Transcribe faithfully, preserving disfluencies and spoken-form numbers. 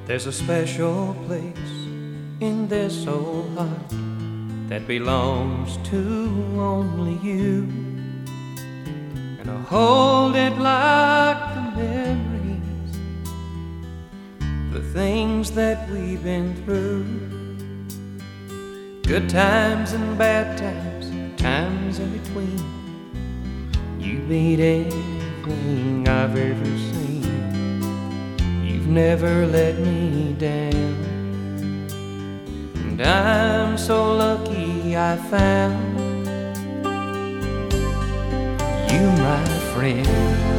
There's a special place in this old heart that belongs to only you, and I hold it like the memories, the things that we've been through, good times and bad times, times in between. You beat anything I've ever seen. You've never let me down, and I'm so lucky I found you, my friend.